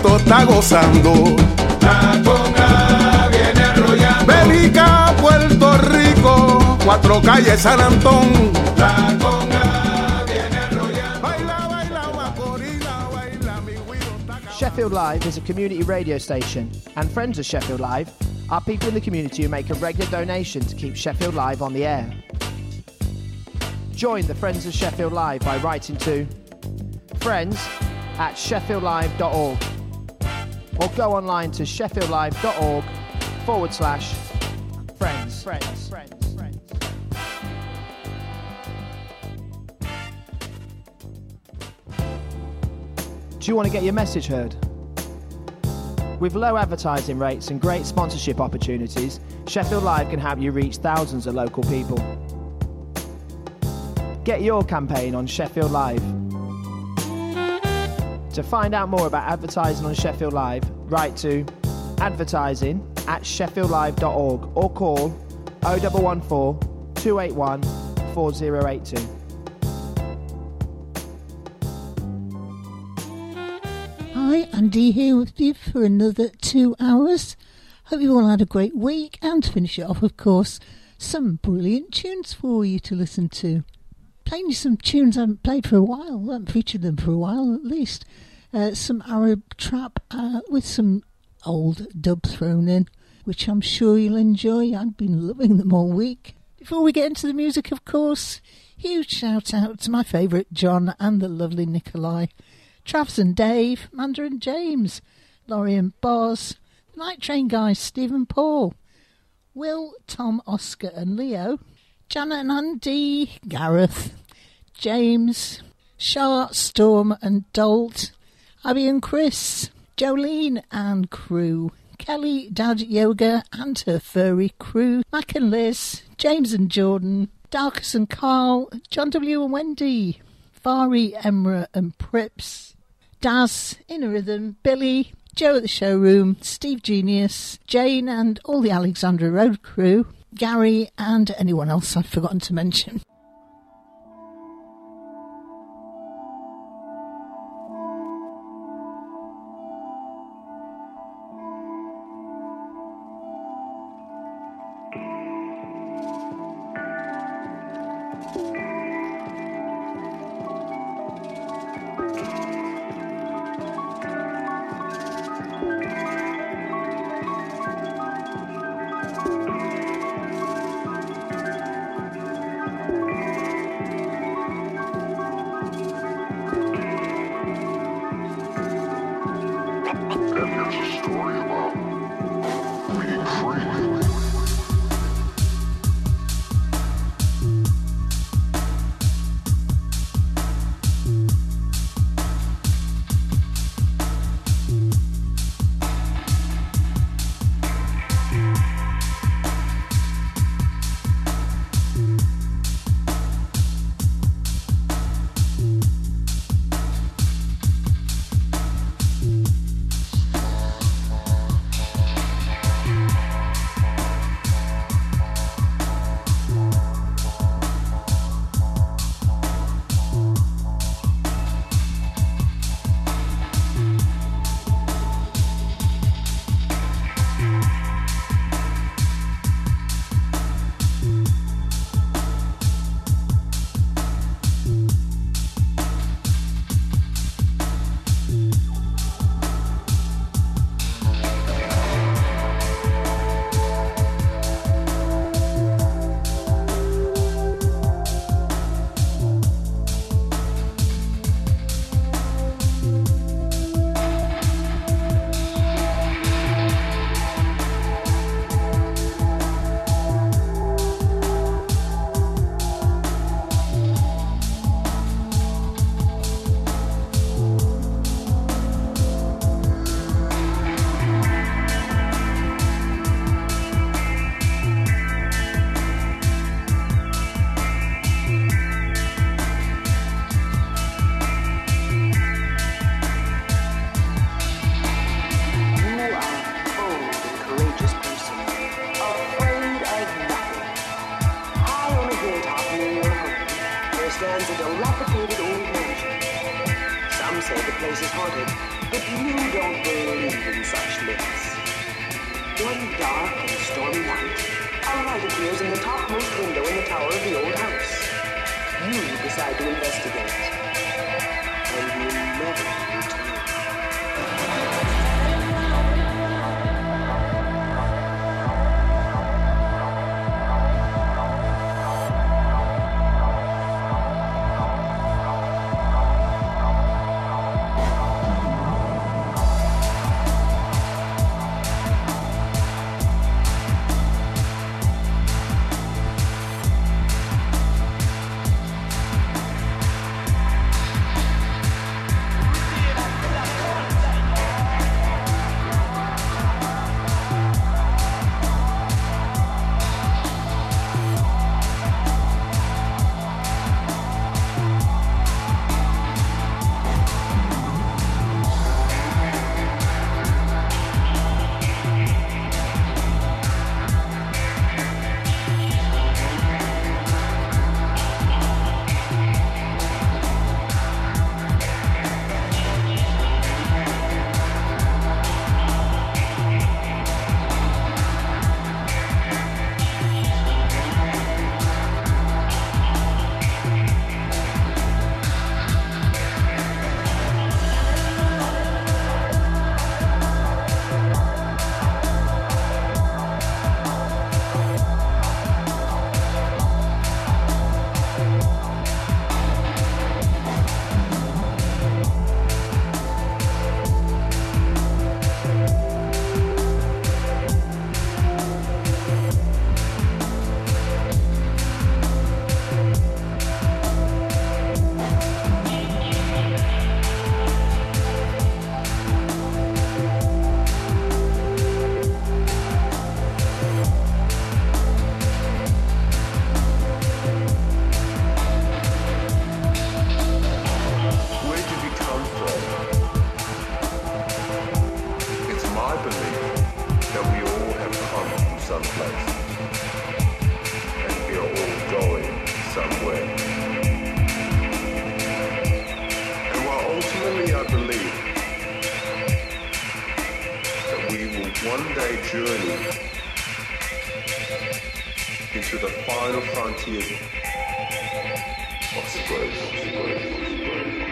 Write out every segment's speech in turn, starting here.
pueblito está gozando. La conga viene arrollando. Bélica, Puerto Rico, 4 calles San Antón. La conga viene arrollando. Baila, baila, guacorila, baila, mi güiro está acabando. Sheffield Live is a community radio station, and friends of Sheffield Live are people in the community who make a regular donation to keep Sheffield Live on the air. Join the Friends of Sheffield Live by writing to friends@sheffieldlive.org or go online to sheffieldlive.org/friends. Do you want to get your message heard? With low advertising rates and great sponsorship opportunities, Sheffield Live can help you reach thousands of local people. Get your campaign on Sheffield Live. To find out more about advertising on Sheffield Live, write to advertising@sheffieldlive.org or call 0114 281 4082. Hi, Andy here with you for another 2 hours. Hope you all had a great week, and to finish it off, of course, some brilliant tunes for you to listen to. Playing you some tunes I haven't played for a while, I haven't featured them for a while at least. Some Arab trap with some old dub thrown in, which I'm sure you'll enjoy. I've been loving them all week. Before we get into the music, of course, huge shout out to my favourite John and the lovely Nikolai, Travis and Dave, Manda and James, Laurie and Boz, the Night Train guys, Steve and Paul, Will, Tom, Oscar and Leo, Janet and Andy, Gareth, James, Charlotte, Storm and Dolt, Abby and Chris, Jolene and crew, Kelly, Dad Yoga and her furry crew, Mac and Liz, James and Jordan, Darkus and Carl, John W and Wendy, Fari, Emra and Prips, Daz, Inner Rhythm, Billy, Joe at the Showroom, Steve Genius, Jane and all the Alexandra Road crew, Gary and anyone else I've forgotten to mention. stands a dilapidated old mansion. Some say the place is haunted, but you don't believe. myths. One dark and stormy night, a light appears in the topmost window in the tower of the old house. You decide to investigate, and you never return. one day journey into the final frontiers of space.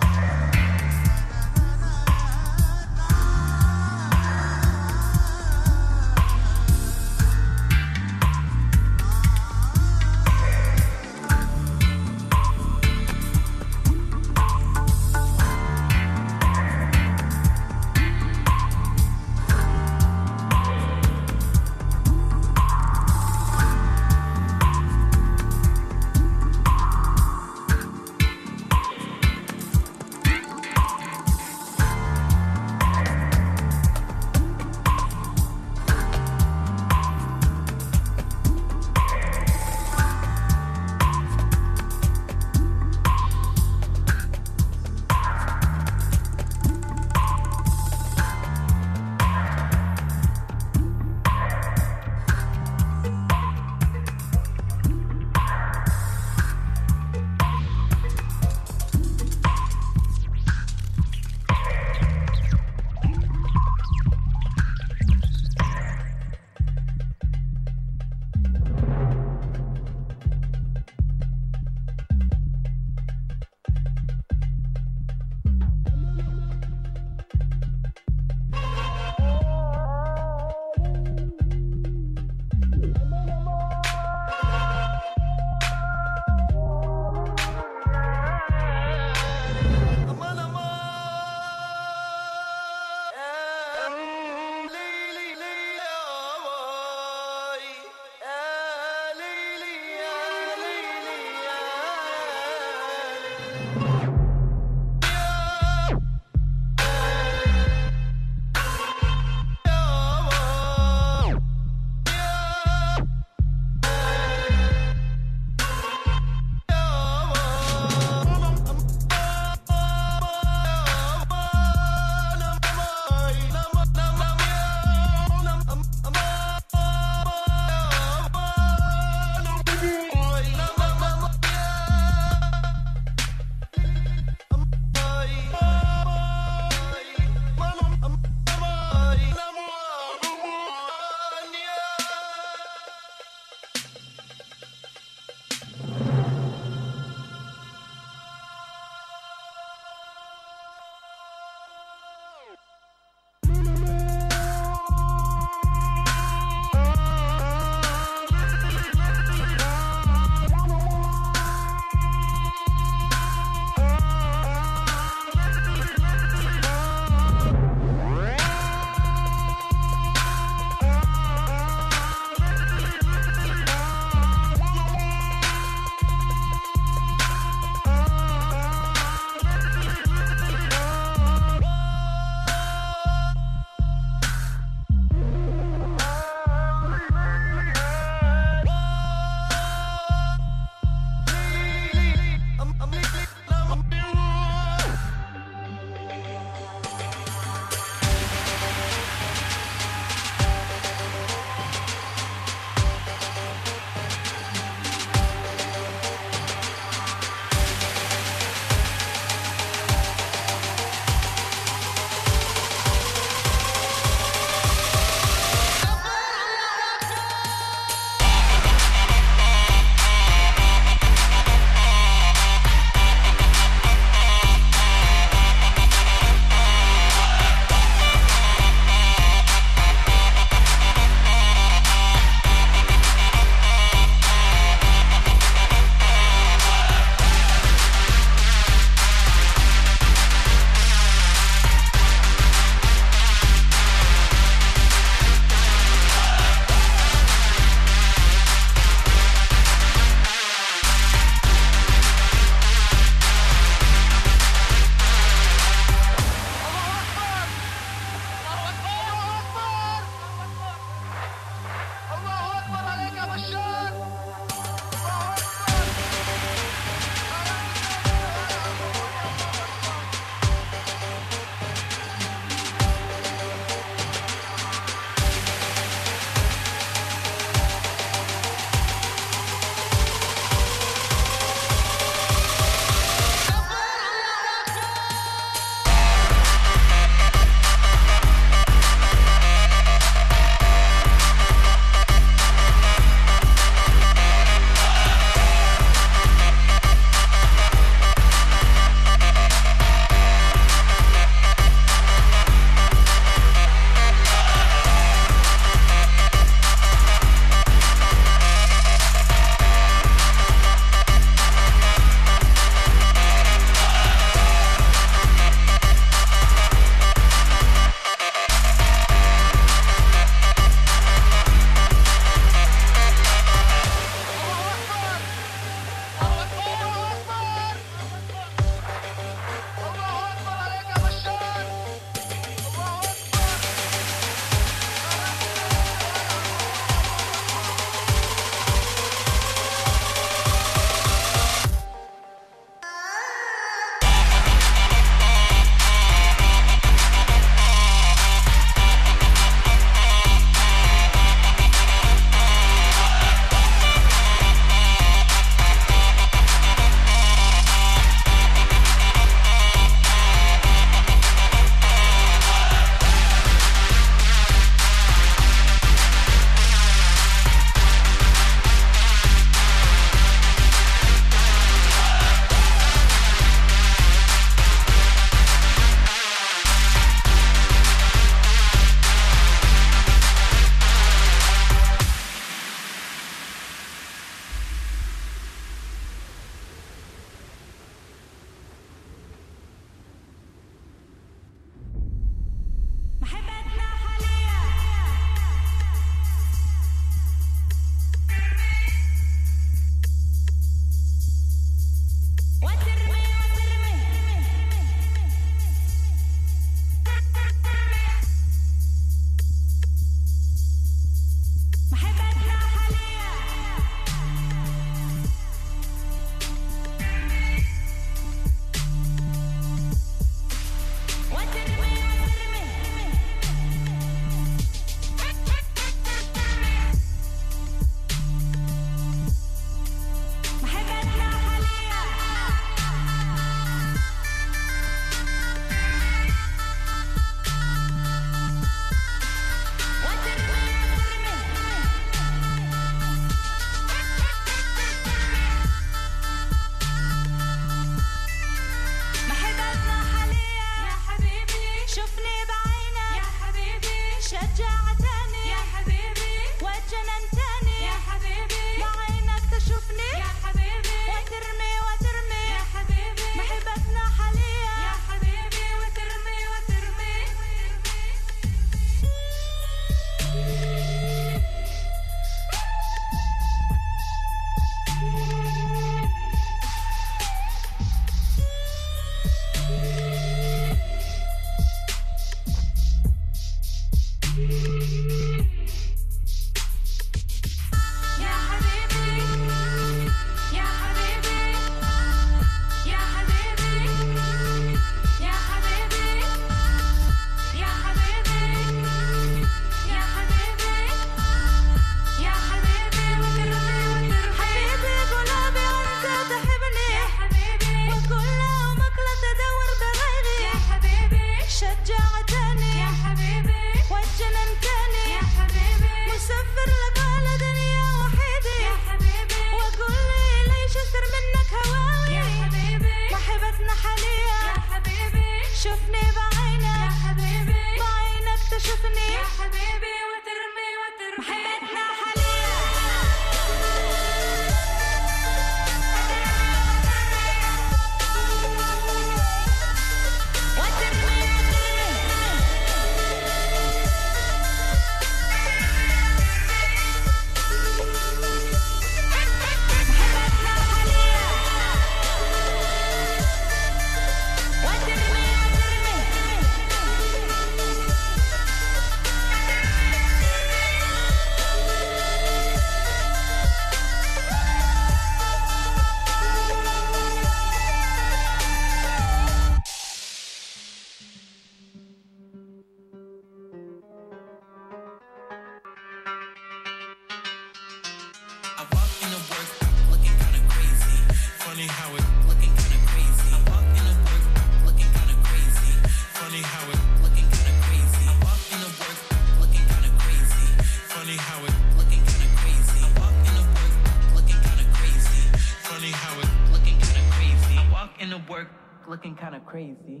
looking kind of crazy.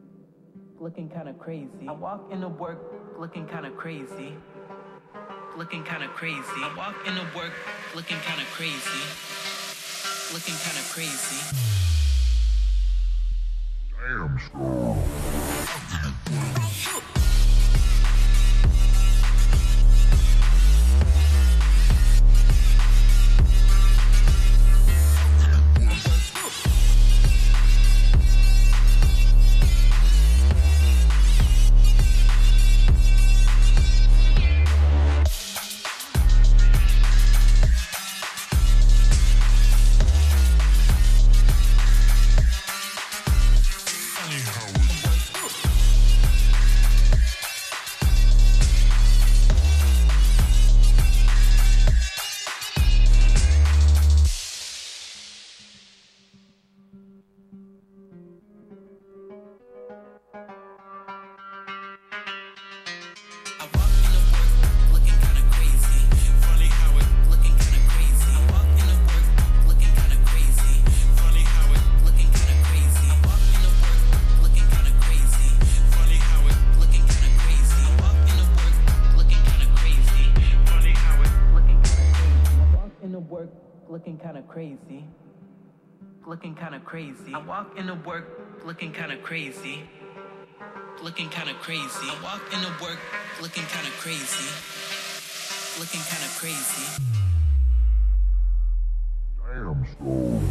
Looking kind of crazy. I walk into work looking kind of crazy. Looking kind of crazy. I walk into work looking kind of crazy. Looking kind of crazy. Damn strong. Looking kind of crazy. Looking kind of crazy. I walk into work looking kind of crazy. Looking kind of crazy. I walk into work looking kind of crazy. Looking kind of crazy. Damn strong.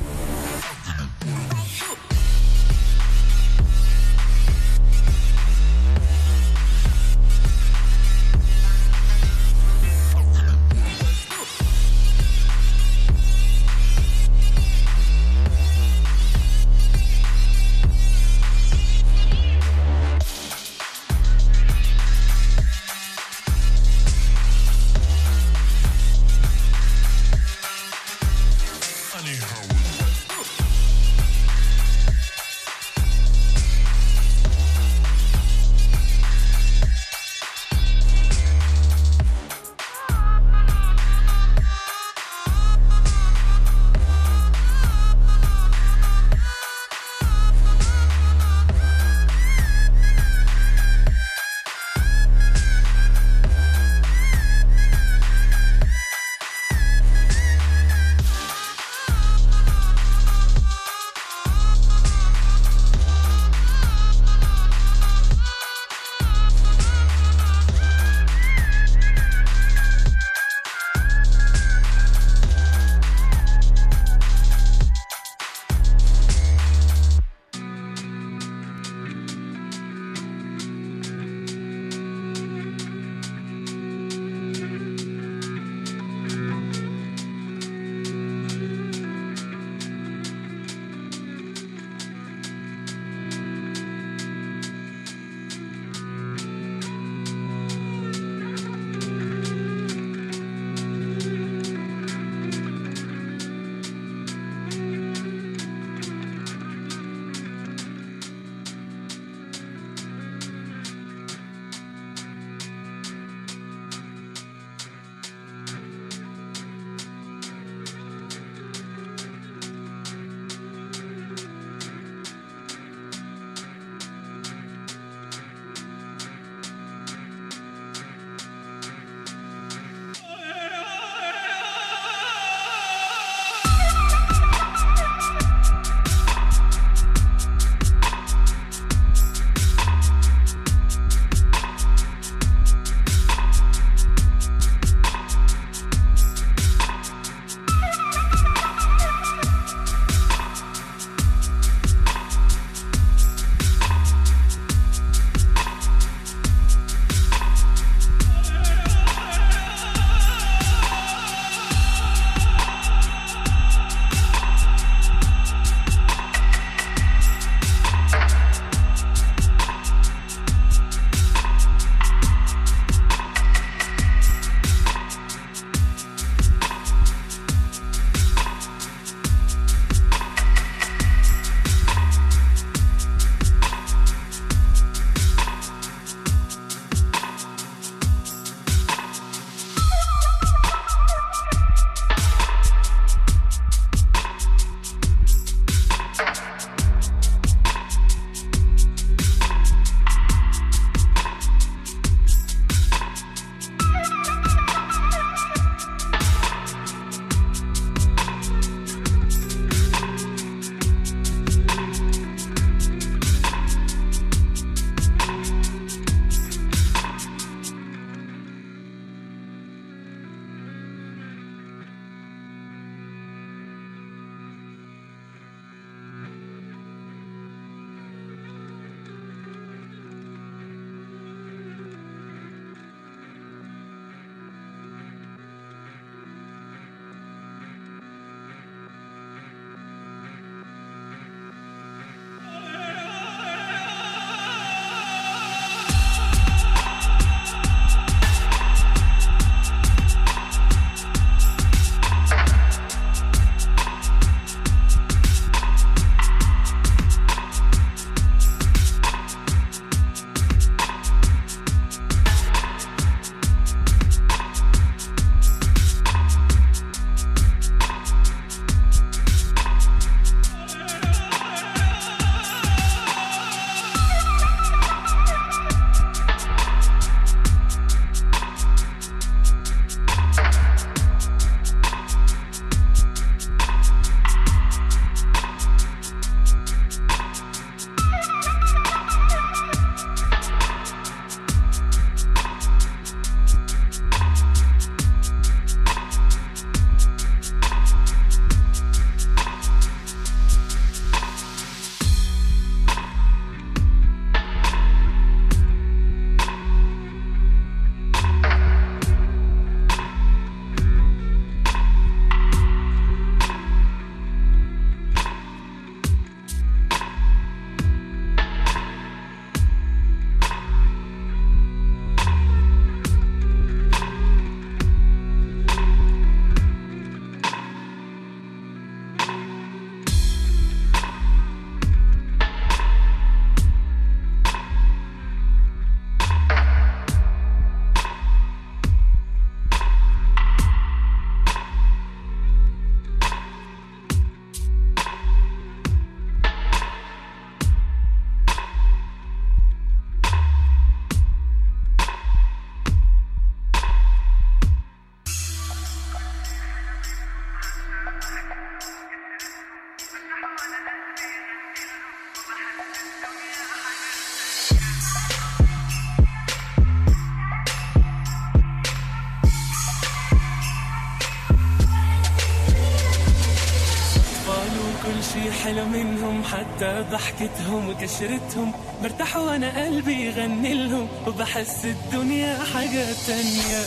منهم حتى ضحكتهم وكشرتهم برتاح وانا قلبي يغني لهم وبحس الدنيا حاجة تانية.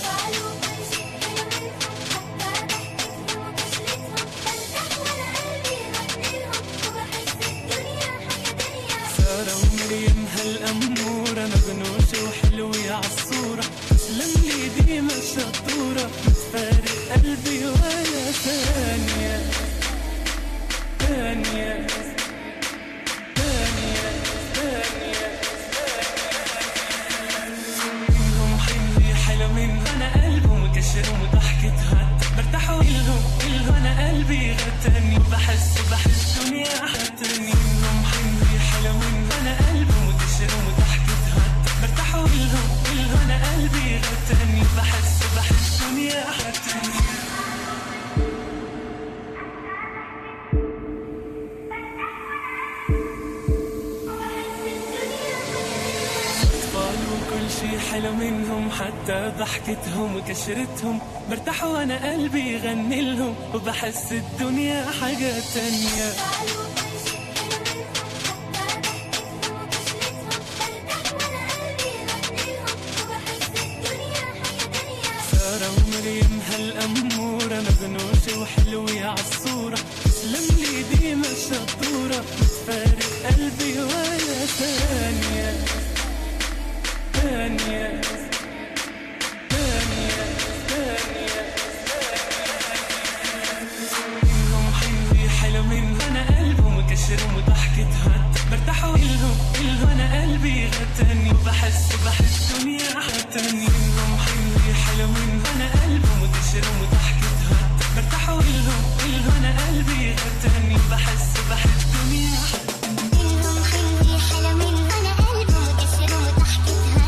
سارة ومريم هالأمورة مغنوشة وحلوة عالصورة تسلم لي ديما الشطورة متفارق قلبي ولا ثانية ثانية ثانية ثانية منهم حلوة حلو منهم أنا قلبهم وكشرهم وضحكتها برتاح إلهم أنا قلبي غتاني وبحس دنيا حتاني. منهم حلوة حلو منهم أنا قلبهم وكشرهم وضحكتها برتاح إلهم أنا قلبي غتاني وبحس دنيا حتاني. كل شي حلو منهم حتى ضحكتهم وكشرتهم برتاح وانا قلبي يغني لهم وبحس الدنيا حاجة تانية. سارة ومريم هالأمورة مغنوشة وحلوة عالصورة تسلم لي ديما الشطورة متفارق قلبي ولا ثانية ثانية ثانية ثانية. منهم حلوة حلو منهم أنا قلبهم وكشرهم وضحكتها برتاح إلهم أنا قلبي غتاني وبحس دنيا حتاني. منهم حلوة حلو منهم أنا قلبهم وكشرهم وضحكتها برتاح إلهم أنا قلبي غتاني وبحس دنيا حتاني. منهم حلوة حلو منهم أنا قلبهم وكشرهم وضحكتها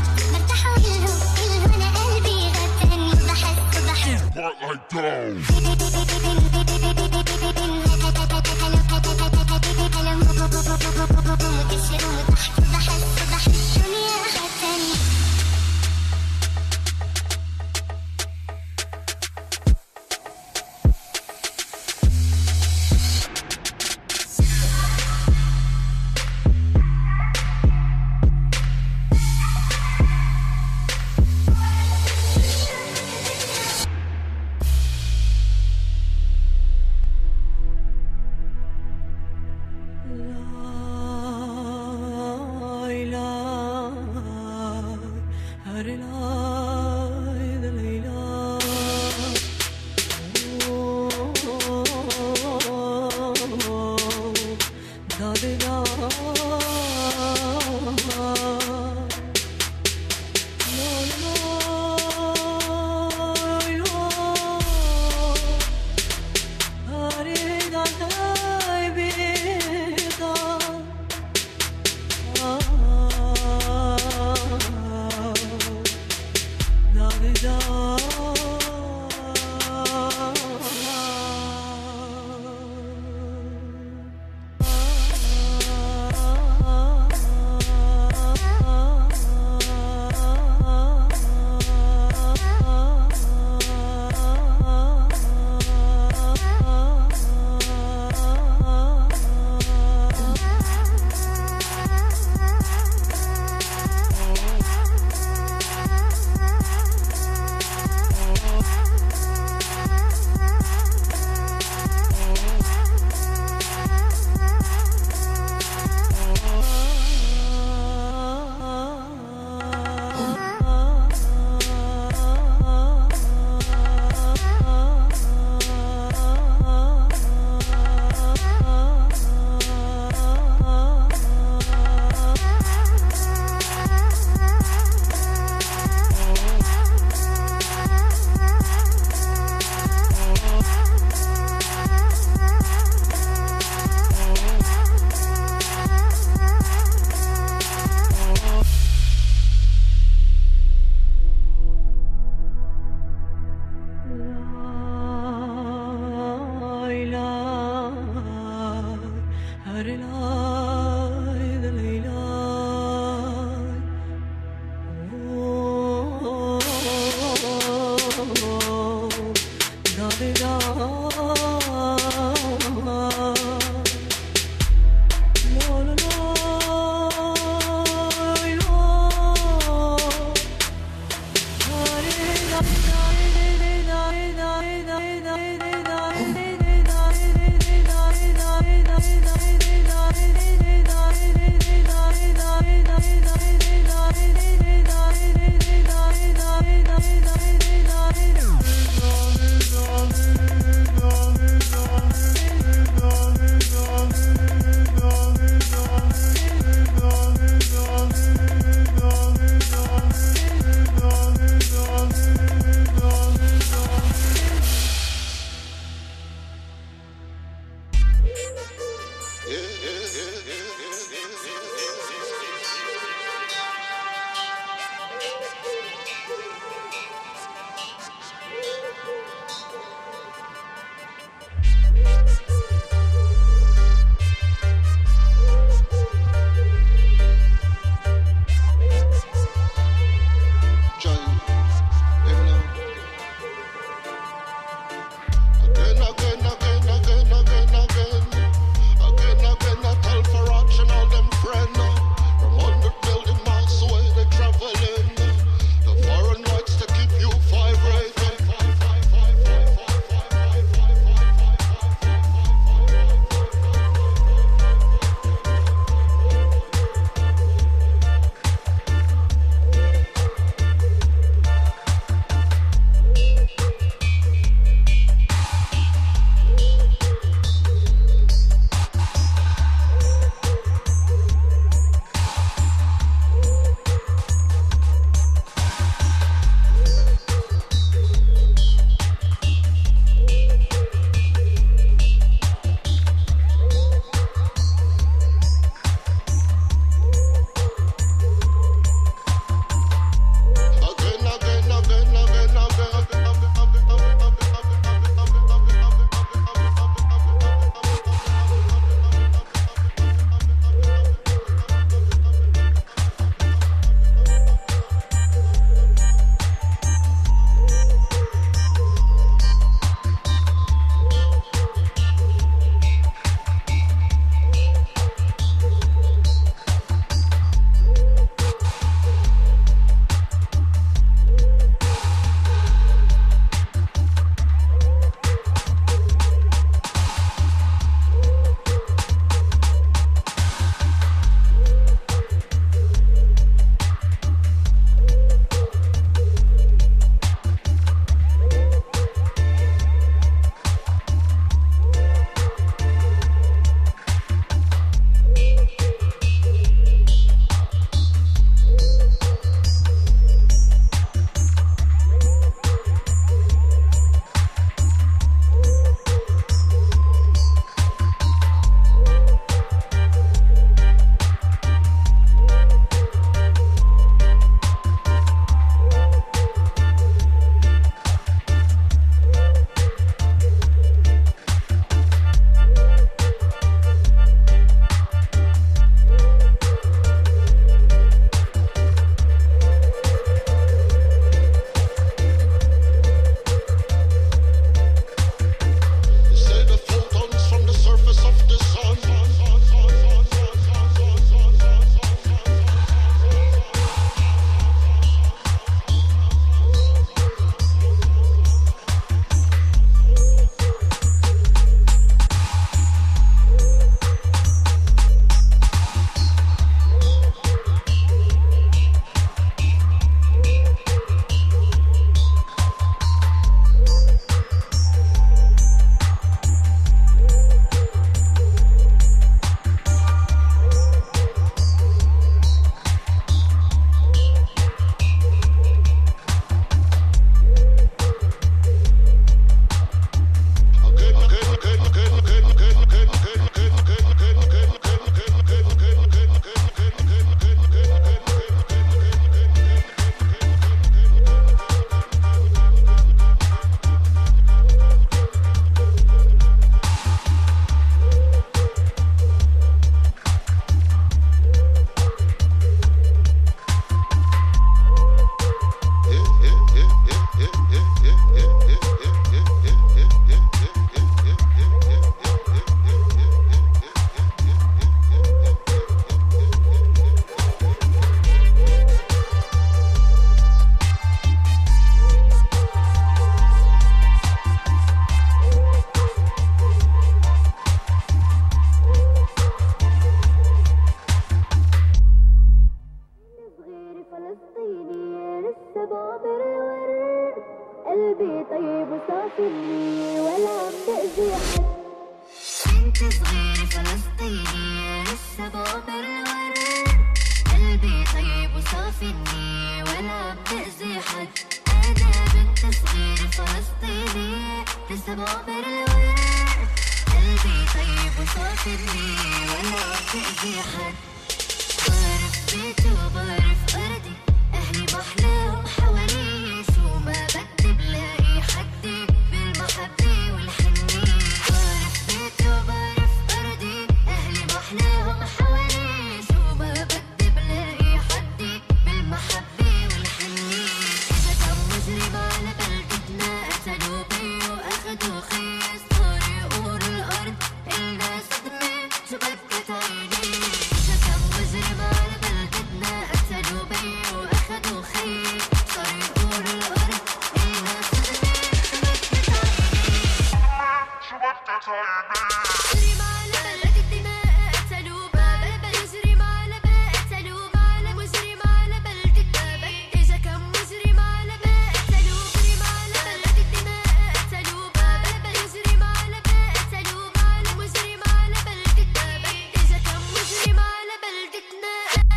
فيني ولا بتأذي حد. بنت صغيرة فلسطينية لسه بعمر الورد، قلبي طيب وصافيني ولا بتأذي حد. أنا بنت صغيرة فلسطينية لسه بعمر الورد، قلبي طيب وصافيني ولا بتأذي حد. بعرف بيتي وبعرف أرضي، أهلي محلاهم حوالي، شو ما بدي بلاقي حدي بالمحبة والحنية. بعرف بيتي وبعرف أرضي، أهلي محلاهم حوالي، شو ما بدي بلاقي حدي بالمحبة والحنية. إذا كان مجرم على بلدتنا قتلوا بي وأخدوا خي، صار يقولوا الأرض إلنا صدمة شو بدت عيني. إذا كان مجرم على بلدتنا قتلوا بي وأخدوا خي، صار يقولوا الأرض إلنا صدمة شو بدت عيني. شو بدت عيني. مجرم على بلد الدماء قتلوا باب، مجرم على ما قتلوا على مجرم على بلد باب. إذا كان مجرم على ما قتلوا، مجرم على بلد الدماء قتلوا باب، مجرم على ما قتلوا على مجرم على بلد باب. إذا كان مجرم على بلدتنا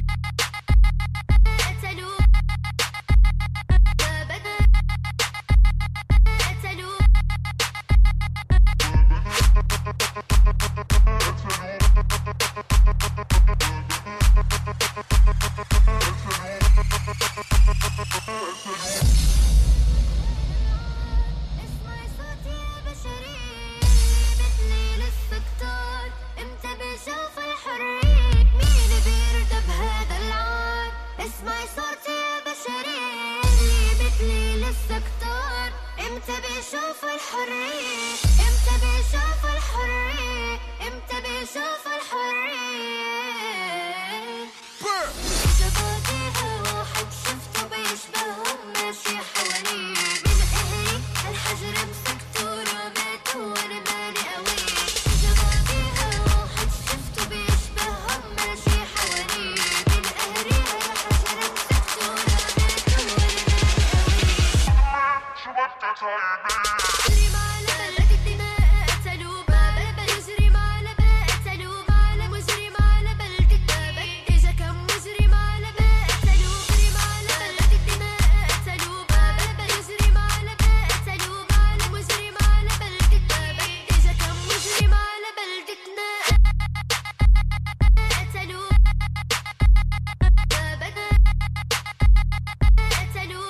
قتلوا باب قتلوا. اسمعي صوتي يا بشري، مثلي لسه كتار، امتى بشوف الحرية، مين بيرضى بهذا العار. اسمعي صوتي يا بشري، مثلي لسه كتار، امتى بشوف الحرية، امتى بشوف الحرية، امتى بشوف الحرية. شبابيها واحد شفته بيشبههم ماشي حواليه، من قهري هالحجر مسكته رميته وانا مالي قوي. شبابيها واحد شفته بيشبههم ماشي حواليه، من قهري هالحجر مسكته رميته وانا مالي قوي. شو بدت عيني. مجرم على بلد الدماء قتلوا باب، مجرم على ما قتلوا على مجرم على بلد باب. إذا كان مجرم على ما قتلوا، مجرم على بلد الدماء قتلوا باب، مجرم على ما قتلوا على مجرم على بلد باب. إذا كان مجرم على بلدتنا قتلوا باب قتلوا.